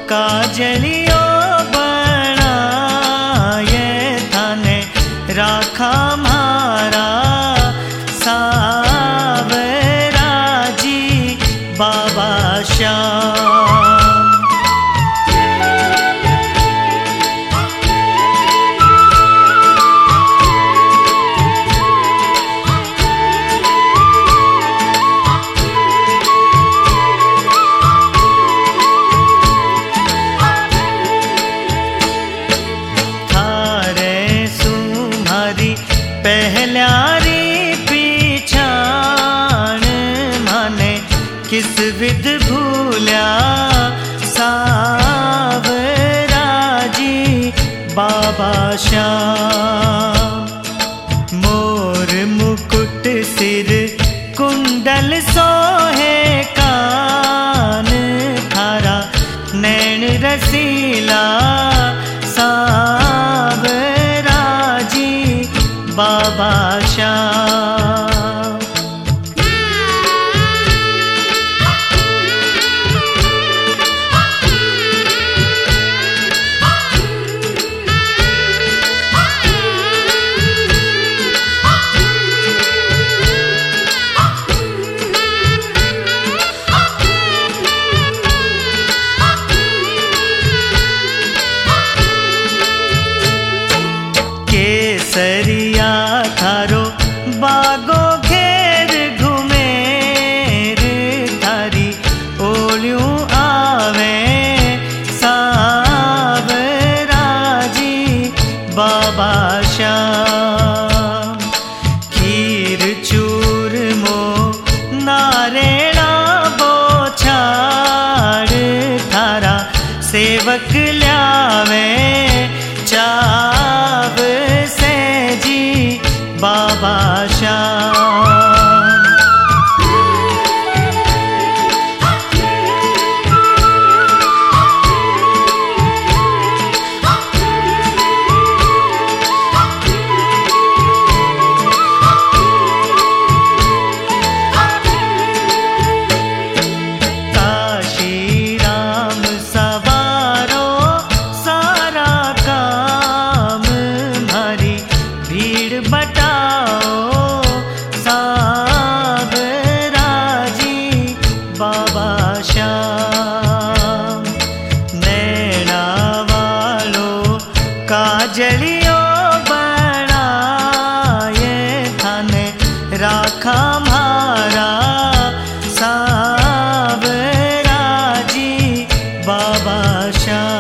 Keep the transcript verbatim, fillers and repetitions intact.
काजलियो बनाए थाने राखा मारा सावरा जी बाबा श्याम। पहल्यारी पीछाण माने किस विध भूल्या सावरा जी बाबा श्याम। मोर मुकुट सिर कुंडल सोहे कान थारा नैन रसीला सावरा जी बाबा श्याम। केसरिया थारो बागो घेर घुमेर थारी ओलियों आवे सावरा जी बाबा श्याम। खीर चूरमो नारेणा बोछाड़ थारा सेवक ल्यावे चाव से जी बाबा श्याम। काशी राम सवारो सारा काम मारी भीड़ बटाओ सावरा जी बाबा श्याम। नैना वालो काजलियो बनाए थाने राखा मारा सावरा जी बाबा श्याम।